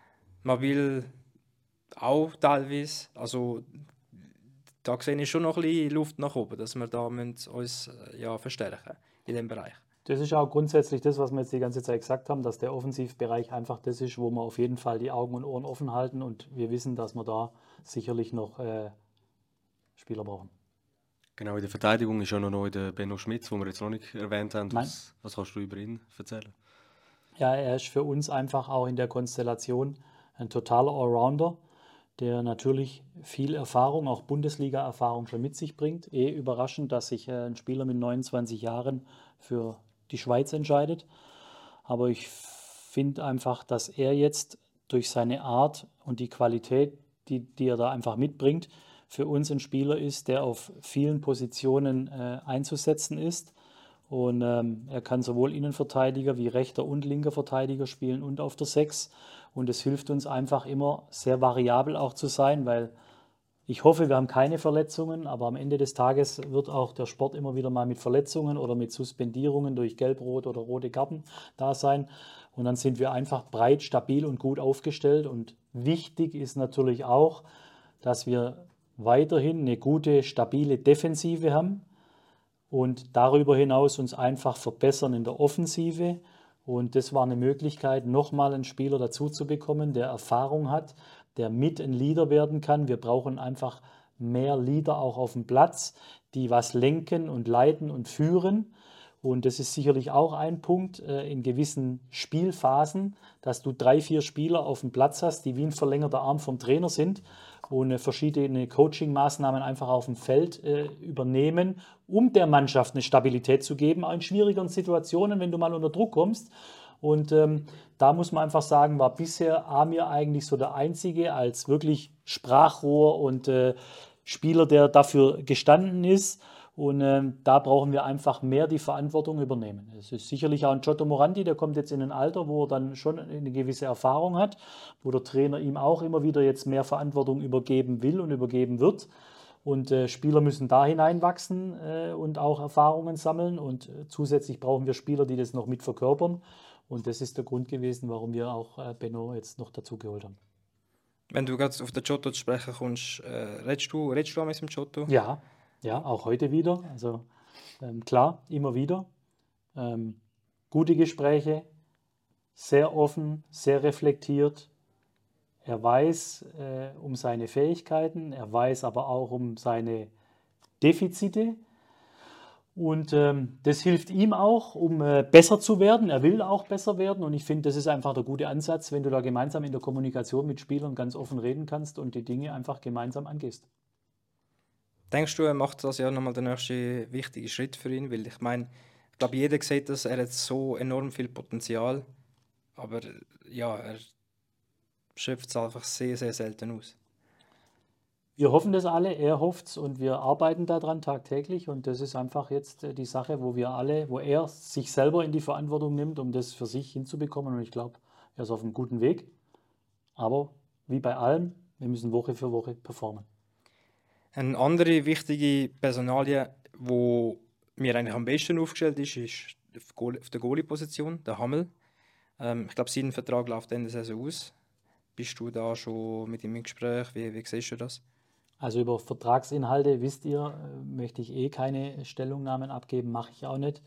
Mabil auch teilweise. Also da sehe ich schon noch ein bisschen Luft nach oben, dass wir da müssen uns äh, ja, verstärken in dem Bereich. Das ist auch grundsätzlich das, was wir jetzt die ganze Zeit gesagt haben, dass der Offensivbereich einfach das ist, wo wir auf jeden Fall die Augen und Ohren offen halten und wir wissen, dass wir da sicherlich noch äh, Spieler brauchen. Genau, in der Verteidigung ist ja noch neu der Benno Schmitz, den wir jetzt noch nicht erwähnt haben. Nein. Was, was kannst du über ihn erzählen? Ja, er ist für uns einfach auch in der Konstellation ein totaler Allrounder, der natürlich viel Erfahrung, auch Bundesliga-Erfahrung schon mit sich bringt. Eh überraschend, dass sich äh, ein Spieler mit neunundzwanzig Jahren für die Schweiz entscheidet. Aber ich finde einfach, dass er jetzt durch seine Art und die Qualität, die, die er da einfach mitbringt, für uns ein Spieler ist, der auf vielen Positionen äh, einzusetzen ist. Und ähm, er kann sowohl Innenverteidiger wie rechter und linker Verteidiger spielen und auf der Sechs. Und es hilft uns einfach immer sehr variabel auch zu sein, weil ich hoffe, wir haben keine Verletzungen, aber am Ende des Tages wird auch der Sport immer wieder mal mit Verletzungen oder mit Suspendierungen durch Gelb-Rot oder rote Karten da sein. Und dann sind wir einfach breit, stabil und gut aufgestellt. Und wichtig ist natürlich auch, dass wir weiterhin eine gute, stabile Defensive haben und darüber hinaus uns einfach verbessern in der Offensive Und das war eine Möglichkeit, nochmal einen Spieler dazu zu bekommen, der Erfahrung hat, der mit ein Leader werden kann. Wir brauchen einfach mehr Leader auch auf dem Platz, die was lenken und leiten und führen. Und das ist sicherlich auch ein Punkt äh, in gewissen Spielphasen, dass du drei, vier Spieler auf dem Platz hast, die wie ein verlängerter Arm vom Trainer sind und äh, verschiedene Coaching-Maßnahmen einfach auf dem Feld äh, übernehmen, um der Mannschaft eine Stabilität zu geben, auch in schwierigeren Situationen, wenn du mal unter Druck kommst. Und ähm, da muss man einfach sagen, war bisher Amir eigentlich so der Einzige als wirklich Sprachrohr und äh, Spieler, der dafür gestanden ist. Und ähm, da brauchen wir einfach mehr die Verantwortung übernehmen. Es ist sicherlich auch ein Giotto Morandi, der kommt jetzt in ein Alter, wo er dann schon eine gewisse Erfahrung hat, wo der Trainer ihm auch immer wieder jetzt mehr Verantwortung übergeben will und übergeben wird. Und äh, Spieler müssen da hineinwachsen äh, und auch Erfahrungen sammeln. Und äh, zusätzlich brauchen wir Spieler, die das noch mit verkörpern. Und das ist der Grund gewesen, warum wir auch äh, Benno jetzt noch dazu geholt haben. Wenn du gerade auf den Giotto zu sprechen kommst, äh, redest du, redest du auch mit dem Giotto? Ja, ja, auch heute wieder. Also ähm, klar, immer wieder. Ähm, gute Gespräche, sehr offen, sehr reflektiert. Er weiß äh, um seine Fähigkeiten, er weiß aber auch um seine Defizite. Und ähm, das hilft ihm auch, um äh, besser zu werden. Er will auch besser werden. Und ich finde, das ist einfach der gute Ansatz, wenn du da gemeinsam in der Kommunikation mit Spielern ganz offen reden kannst und die Dinge einfach gemeinsam angehst. Denkst du, er macht das ja nochmal den nächsten wichtigen Schritt für ihn? Weil ich meine, ich glaube, jeder sieht das, er hat so enorm viel Potenzial. Aber ja, er schöpft es einfach sehr, sehr selten aus. Wir hoffen das alle, er hofft es und wir arbeiten daran tagtäglich. Und das ist einfach jetzt äh, die Sache, wo wir alle, wo er sich selber in die Verantwortung nimmt, um das für sich hinzubekommen. Und ich glaube, er ist auf einem guten Weg. Aber wie bei allem, wir müssen Woche für Woche performen. Eine andere wichtige Personalie, wo mir eigentlich am besten aufgestellt ist, ist auf Goal- auf der Goalie-Position, der Hammel. Ähm, ich glaube, sein Vertrag läuft Ende der Saison aus. Bist du da schon mit ihm im Gespräch? Wie, wie siehst du das? Also über Vertragsinhalte, wisst ihr, äh, möchte ich eh keine Stellungnahmen abgeben, mache ich auch nicht.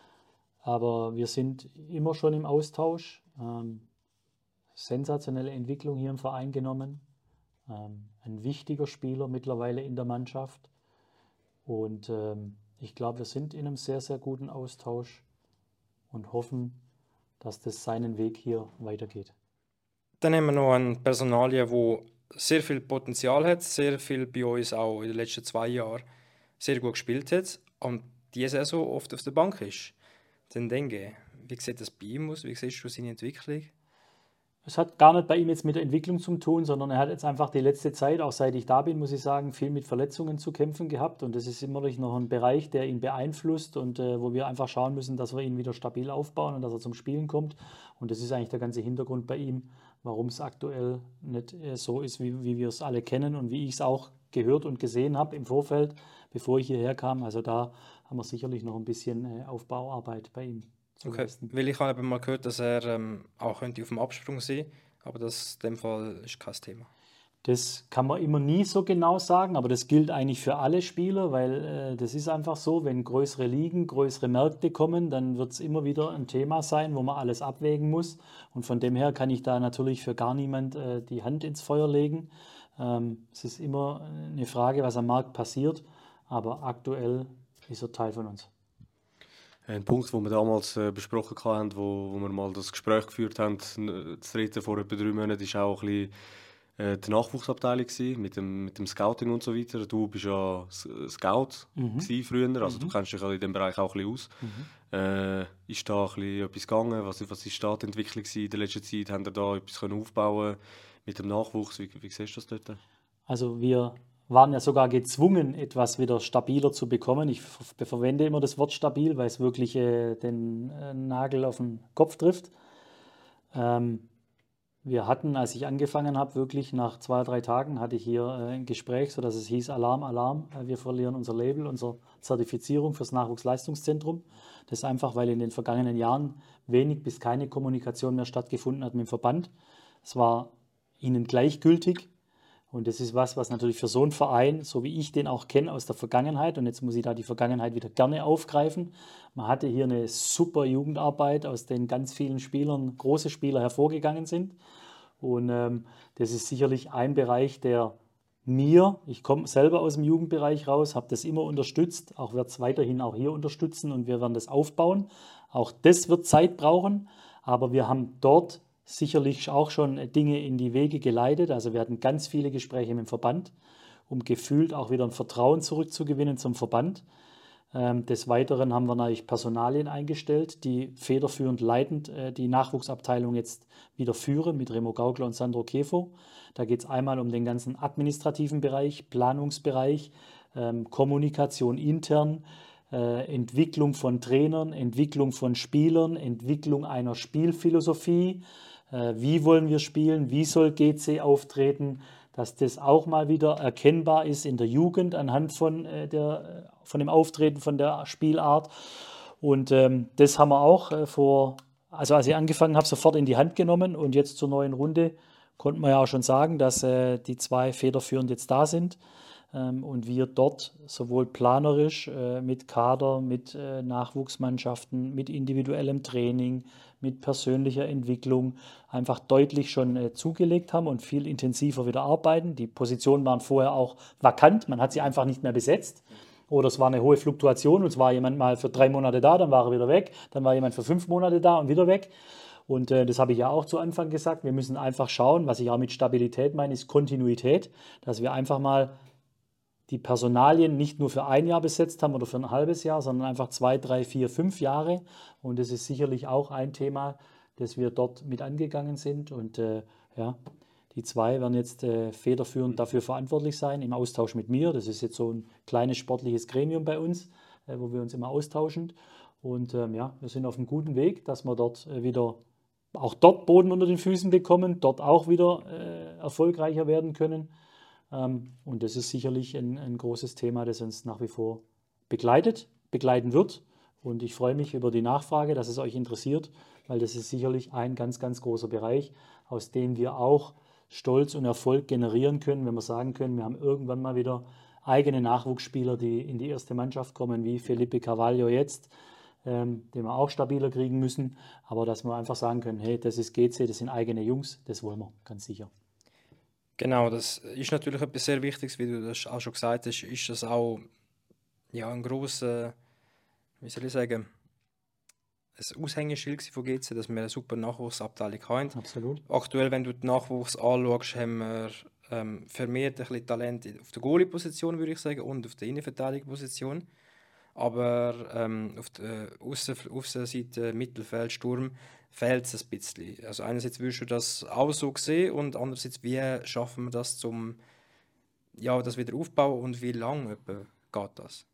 Aber wir sind immer schon im Austausch. Ähm, sensationelle Entwicklung hier im Verein genommen. Ähm, ein wichtiger Spieler mittlerweile in der Mannschaft. Und ähm, ich glaube, wir sind in einem sehr, sehr guten Austausch und hoffen, dass das seinen Weg hier weitergeht. Dann haben wir noch eine Personalie, die sehr viel Potenzial hat, sehr viel bei uns auch in den letzten zwei Jahren sehr gut gespielt hat und diese Saison oft auf der Bank ist. Den Denge, wie sieht das bei ihm aus? Wie siehst du seine Entwicklung? Es hat gar nicht bei ihm jetzt mit der Entwicklung zu tun, sondern er hat jetzt einfach die letzte Zeit, auch seit ich da bin, muss ich sagen, viel mit Verletzungen zu kämpfen gehabt. Und das ist immer noch ein Bereich, der ihn beeinflusst und äh, wo wir einfach schauen müssen, dass wir ihn wieder stabil aufbauen und dass er zum Spielen kommt. Und das ist eigentlich der ganze Hintergrund bei ihm, warum es aktuell nicht äh, so ist, wie, wie wir es alle kennen und wie ich es auch gehört und gesehen habe im Vorfeld, bevor ich hierher kam. Also da haben wir sicherlich noch ein bisschen äh, Aufbauarbeit bei ihm. Okay, weil ich habe eben mal gehört, dass er ähm, auch könnte auf dem Absprung sein, aber das in dem Fall ist kein Thema. Das kann man immer nie so genau sagen, aber das gilt eigentlich für alle Spieler, weil äh, das ist einfach so, wenn größere Ligen, größere Märkte kommen, dann wird es immer wieder ein Thema sein, wo man alles abwägen muss. Und von dem her kann ich da natürlich für gar niemand äh, die Hand ins Feuer legen. Ähm, es ist immer eine Frage, was am Markt passiert, aber aktuell ist er Teil von uns. Ein Punkt, den wir damals äh, besprochen haben, wo, wo wir mal das Gespräch geführt haben, das dritte vor etwa drei Monaten, war auch ein bisschen äh, die Nachwuchsabteilung gewesen, mit dem, mit dem Scouting und so weiter. Du bist ja S- Scout Mhm. gewesen früher, also Mhm. du kennst dich ja in dem Bereich auch ein bisschen aus. Mhm. Äh, ist da ein bisschen etwas gegangen? Was, was ist da die Entwicklung gewesen in der letzten Zeit? Haben ihr da etwas können aufbauen mit dem Nachwuchs? Wie, wie siehst du das dort? Also wir waren ja sogar gezwungen, etwas wieder stabiler zu bekommen. Ich ver verwende immer das Wort stabil, weil es wirklich äh, den äh, Nagel auf den Kopf trifft. Ähm, wir hatten, als ich angefangen habe, wirklich nach zwei, drei Tagen hatte ich hier äh, ein Gespräch, sodass es hieß, Alarm, Alarm, äh, wir verlieren unser Label, unsere Zertifizierung fürs Nachwuchsleistungszentrum. Das ist einfach, weil in den vergangenen Jahren wenig bis keine Kommunikation mehr stattgefunden hat mit dem Verband. Es war ihnen gleichgültig. Und das ist was, was natürlich für so einen Verein, so wie ich den auch kenne aus der Vergangenheit, und jetzt muss ich da die Vergangenheit wieder gerne aufgreifen. Man hatte hier eine super Jugendarbeit, aus denen ganz vielen Spielern, große Spieler hervorgegangen sind. Und ähm, das ist sicherlich ein Bereich, der mir, ich komme selber aus dem Jugendbereich raus, habe das immer unterstützt, auch werde es weiterhin auch hier unterstützen und wir werden das aufbauen. Auch das wird Zeit brauchen, aber wir haben dort sicherlich auch schon Dinge in die Wege geleitet. Also wir hatten ganz viele Gespräche mit dem Verband, um gefühlt auch wieder ein Vertrauen zurückzugewinnen zum Verband. Ähm, des Weiteren haben wir natürlich Personalien eingestellt, die federführend leitend äh, die Nachwuchsabteilung jetzt wieder führen mit Remo Gaukler und Sandro Kefo. Da geht es einmal um den ganzen administrativen Bereich, Planungsbereich, ähm, Kommunikation intern, äh, Entwicklung von Trainern, Entwicklung von Spielern, Entwicklung einer Spielphilosophie. Äh, wie wollen wir spielen? Wie soll G C auftreten? Dass das auch mal wieder erkennbar ist in der Jugend anhand von, äh, der, von dem Auftreten, von der Spielart. Und ähm, das haben wir auch äh, vor, also als ich angefangen habe, sofort in die Hand genommen. Und jetzt zur neuen Runde konnten wir ja auch schon sagen, dass äh, die zwei federführend jetzt da sind. Ähm, und wir dort sowohl planerisch äh, mit Kader, mit äh, Nachwuchsmannschaften, mit individuellem Training, mit persönlicher Entwicklung einfach deutlich schon äh, zugelegt haben und viel intensiver wieder arbeiten. Die Positionen waren vorher auch vakant, man hat sie einfach nicht mehr besetzt. Oder es war eine hohe Fluktuation und es war jemand mal für drei Monate da, dann war er wieder weg, dann war jemand für fünf Monate da und wieder weg. Und äh, das habe ich ja auch zu Anfang gesagt, wir müssen einfach schauen, was ich auch mit Stabilität meine, ist Kontinuität, dass wir einfach mal die Personalien nicht nur für ein Jahr besetzt haben oder für ein halbes Jahr, sondern einfach zwei, drei, vier, fünf Jahre. Und das ist sicherlich auch ein Thema, das wir dort mit angegangen sind. Und äh, ja, die zwei werden jetzt äh, federführend dafür verantwortlich sein, im Austausch mit mir. Das ist jetzt so ein kleines sportliches Gremium bei uns, äh, wo wir uns immer austauschen. Und ähm, ja, wir sind auf einem guten Weg, dass wir dort äh, wieder, auch dort Boden unter den Füßen bekommen, dort auch wieder äh, erfolgreicher werden können. Und das ist sicherlich ein, ein großes Thema, das uns nach wie vor begleitet, begleiten wird. Und ich freue mich über die Nachfrage, dass es euch interessiert, weil das ist sicherlich ein ganz, ganz großer Bereich, aus dem wir auch Stolz und Erfolg generieren können, wenn wir sagen können, wir haben irgendwann mal wieder eigene Nachwuchsspieler, die in die erste Mannschaft kommen, wie Felipe Carvalho jetzt, ähm, den wir auch stabiler kriegen müssen. Aber dass wir einfach sagen können, hey, das ist G C, das sind eigene Jungs, das wollen wir, ganz sicher. Genau, das ist natürlich etwas sehr Wichtiges, wie du das auch schon gesagt hast, ist das auch ja, ein grosser, wie soll ich sagen, ein Aushängeschild von G C, dass wir eine super Nachwuchsabteilung haben. Absolut. Aktuell, wenn du den Nachwuchs anschaust, haben wir ähm, vermehrt ein bisschen Talent auf der Goalie-Position, würde ich sagen, und auf der Innenverteidiger-Position. Aber ähm, auf der Aussen- Aussenseite, Mittelfeld, Sturm, fehlt es ein bisschen. Also einerseits würdest du das auch so sehen und andererseits, wie schaffen wir das zum ja, das wieder aufbauen und wie lange geht das?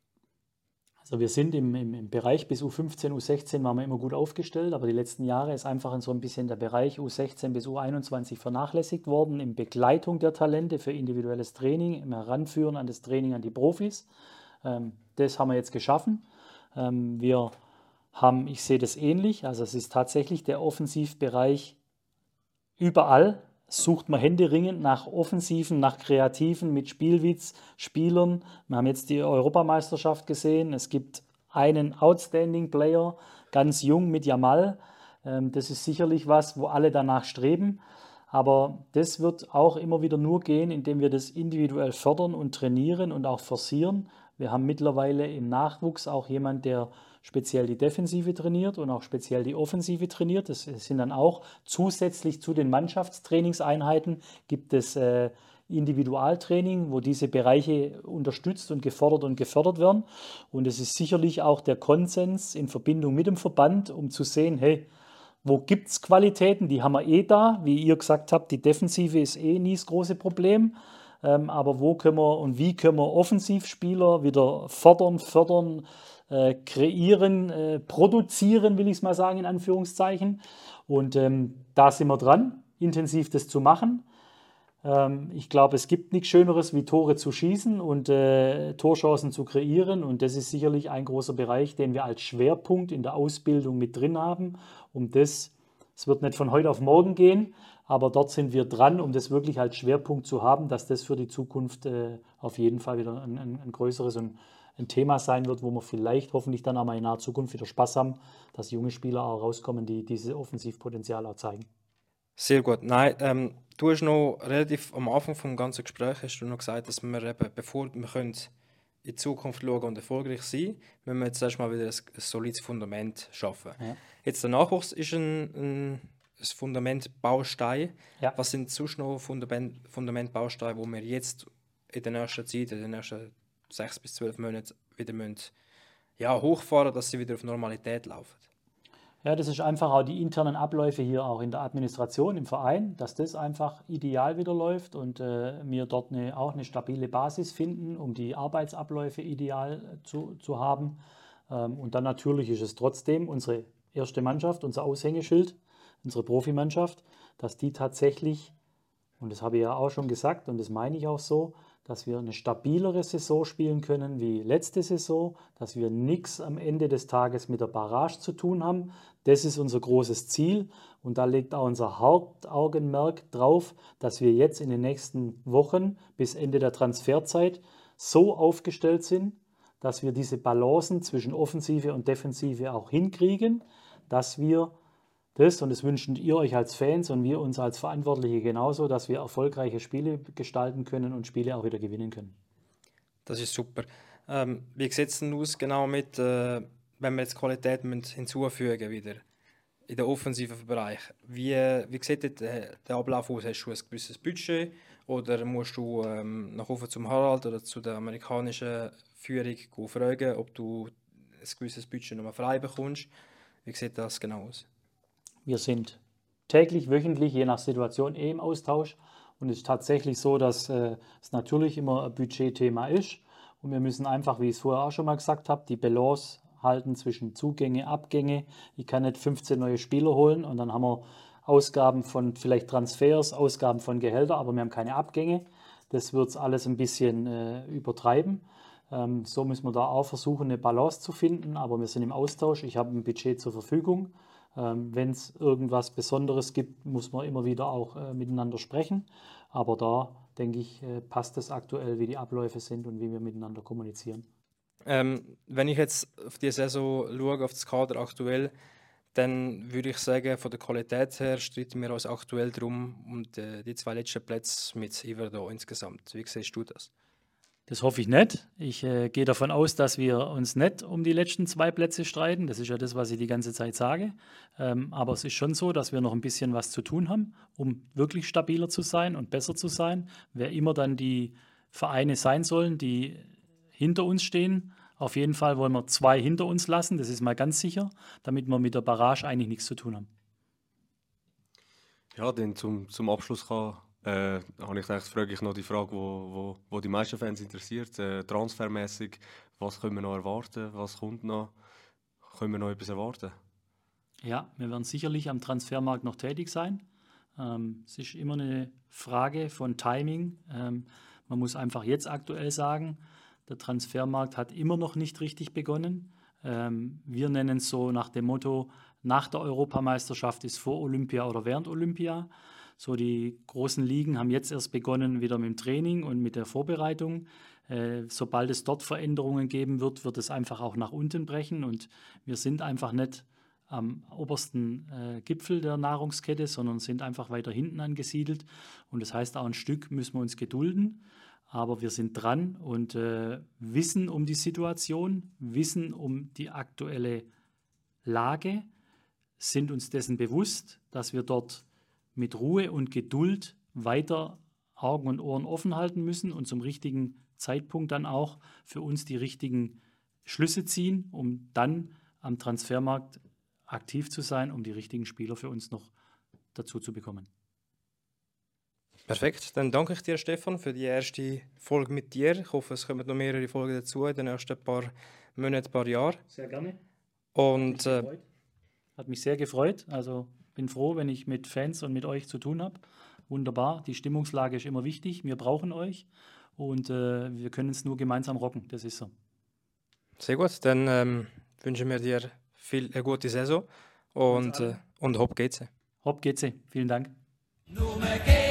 Also wir sind im, im, im Bereich bis U fünfzehn, U sechzehn waren wir immer gut aufgestellt, aber die letzten Jahre ist einfach so ein bisschen der Bereich U sechzehn bis U einundzwanzig vernachlässigt worden in Begleitung der Talente für individuelles Training, im Heranführen an das Training an die Profis. Ähm, das haben wir jetzt geschaffen. Ähm, wir haben, ich sehe das ähnlich, also es ist tatsächlich der Offensivbereich überall. Sucht man händeringend nach Offensiven, nach Kreativen mit Spielwitz, Spielern. Wir haben jetzt die Europameisterschaft gesehen. Es gibt einen Outstanding Player, ganz jung mit Jamal. Das ist sicherlich was, wo alle danach streben. Aber das wird auch immer wieder nur gehen, indem wir das individuell fördern und trainieren und auch forcieren. Wir haben mittlerweile im Nachwuchs auch jemanden, der speziell die Defensive trainiert und auch speziell die Offensive trainiert. Das sind dann auch zusätzlich zu den Mannschaftstrainingseinheiten gibt es äh, Individualtraining, wo diese Bereiche unterstützt und gefordert und gefördert werden. Und es ist sicherlich auch der Konsens in Verbindung mit dem Verband, um zu sehen, hey, wo gibt es Qualitäten? Die haben wir eh da. Wie ihr gesagt habt, die Defensive ist eh nie das große Problem. Ähm, aber wo können wir und wie können wir Offensivspieler wieder fordern, fördern, äh, kreieren, äh, produzieren, will ich es mal sagen, in Anführungszeichen. Und ähm, da sind wir dran, intensiv das zu machen. Ähm, ich glaube, es gibt nichts Schöneres, wie Tore zu schießen und äh, Torchancen zu kreieren. Und das ist sicherlich ein großer Bereich, den wir als Schwerpunkt in der Ausbildung mit drin haben, um das Es wird nicht von heute auf morgen gehen, aber dort sind wir dran, um das wirklich als Schwerpunkt zu haben, dass das für die Zukunft äh, auf jeden Fall wieder ein, ein, ein größeres und ein Thema sein wird, wo wir vielleicht hoffentlich dann einmal in naher Zukunft wieder Spaß haben, dass junge Spieler auch rauskommen, die dieses Offensivpotenzial auch zeigen. Sehr gut. Nein, ähm, du hast noch relativ am Anfang vom ganzen Gespräch hast du noch gesagt, dass wir eben, bevor wir können in die Zukunft schauen und erfolgreich sein, müssen wir jetzt erstmal wieder ein, ein solides Fundament schaffen. Ja. Jetzt der Nachwuchs ist ein, ein, ein Fundamentbaustein. Ja. Was sind sonst noch Fundament, Fundamentbausteine, wo wir jetzt in der nächsten Zeit, in den nächsten sechs bis zwölf Monaten wieder müssen, ja, hochfahren, dass sie wieder auf Normalität laufen? Ja, das ist einfach auch die internen Abläufe hier auch in der Administration, im Verein, dass das einfach ideal wieder läuft und äh, wir dort eine, auch eine stabile Basis finden, um die Arbeitsabläufe ideal zu, zu haben. Ähm, und dann natürlich ist es trotzdem unsere erste Mannschaft, unser Aushängeschild, unsere Profimannschaft, dass die tatsächlich, und das habe ich ja auch schon gesagt und das meine ich auch so, dass wir eine stabilere Saison spielen können wie letzte Saison, dass wir nichts am Ende des Tages mit der Barrage zu tun haben. Das ist unser großes Ziel und da liegt auch unser Hauptaugenmerk drauf, dass wir jetzt in den nächsten Wochen bis Ende der Transferzeit so aufgestellt sind, dass wir diese Balancen zwischen Offensive und Defensive auch hinkriegen, dass wir das, und das wünschen ihr euch als Fans und wir uns als Verantwortliche genauso, dass wir erfolgreiche Spiele gestalten können und Spiele auch wieder gewinnen können. Das ist super. Ähm, wie sieht es denn aus genau mit, äh, wenn wir jetzt Qualität müssen hinzufügen wieder in den offensiven Bereich? Wie, wie sieht der, der Ablauf aus? Hast du ein gewisses Budget oder musst du ähm, nach oben zum Harald oder zu der amerikanischen Führung gehen fragen, ob du ein gewisses Budget nochmal frei bekommst? Wie sieht das genau aus? Wir sind täglich, wöchentlich, je nach Situation eh im Austausch. Und es ist tatsächlich so, dass äh, es natürlich immer ein Budgetthema ist. Und wir müssen einfach, wie ich es vorher auch schon mal gesagt habe, die Balance halten zwischen Zugänge, Abgänge. Ich kann nicht fünfzehn neue Spieler holen und dann haben wir Ausgaben von vielleicht Transfers, Ausgaben von Gehälter, aber wir haben keine Abgänge. Das wird es alles ein bisschen äh, übertreiben. Ähm, so müssen wir da auch versuchen, eine Balance zu finden. Aber wir sind im Austausch. Ich habe ein Budget zur Verfügung. Ähm, Wenn es irgendwas Besonderes gibt, muss man immer wieder auch äh, miteinander sprechen. Aber da, denke ich, äh, passt es aktuell, wie die Abläufe sind und wie wir miteinander kommunizieren. Ähm, wenn ich jetzt auf die Saison schaue, auf das Kader aktuell, dann würde ich sagen, von der Qualität her streiten wir uns aktuell darum, um die, die zwei letzten Plätze mit Iverdon insgesamt. Wie siehst du das? Das hoffe ich nicht. Ich äh, gehe davon aus, dass wir uns nicht um die letzten zwei Plätze streiten. Das ist ja das, was ich die ganze Zeit sage. Ähm, aber es ist schon so, dass wir noch ein bisschen was zu tun haben, um wirklich stabiler zu sein und besser zu sein. Wer immer dann die Vereine sein sollen, die hinter uns stehen. Auf jeden Fall wollen wir zwei hinter uns lassen, das ist mal ganz sicher, damit wir mit der Barrage eigentlich nichts zu tun haben. Ja, dann zum, zum Abschluss kann, äh, habe ich gedacht, frage ich noch die Frage, wo, wo, wo die meisten Fans interessiert. Äh, transfermäßig, was können wir noch erwarten? Was kommt noch? Können wir noch etwas erwarten? Ja, wir werden sicherlich am Transfermarkt noch tätig sein. Ähm, es ist immer eine Frage von Timing. Ähm, man muss einfach jetzt aktuell sagen, der Transfermarkt hat immer noch nicht richtig begonnen. Ähm, wir nennen es so nach dem Motto, nach der Europameisterschaft ist vor Olympia oder während Olympia. So die großen Ligen haben jetzt erst begonnen wieder mit dem Training und mit der Vorbereitung. Äh, sobald es dort Veränderungen geben wird, wird es einfach auch nach unten brechen. Und wir sind einfach nicht am obersten äh, Gipfel der Nahrungskette, sondern sind einfach weiter hinten angesiedelt. Und das heißt, auch ein Stück müssen wir uns gedulden. Aber wir sind dran und äh, wissen um die Situation, wissen um die aktuelle Lage, sind uns dessen bewusst, dass wir dort mit Ruhe und Geduld weiter Augen und Ohren offen halten müssen und zum richtigen Zeitpunkt dann auch für uns die richtigen Schlüsse ziehen, um dann am Transfermarkt aktiv zu sein, um die richtigen Spieler für uns noch dazu zu bekommen. Perfekt, dann danke ich dir, Stefan, für die erste Folge mit dir. Ich hoffe, es kommen noch mehrere Folgen dazu in den nächsten paar Monaten, paar Jahren. Sehr gerne. Und äh, Hat mich sehr gefreut. Also bin froh, wenn ich mit Fans und mit euch zu tun habe. Wunderbar. Die Stimmungslage ist immer wichtig. Wir brauchen euch und äh, wir können es nur gemeinsam rocken. Das ist so. Sehr gut, dann ähm, wünschen wir dir viel eine gute Saison und, äh, und hopp geht's. Hopp G C, vielen Dank. Nummer G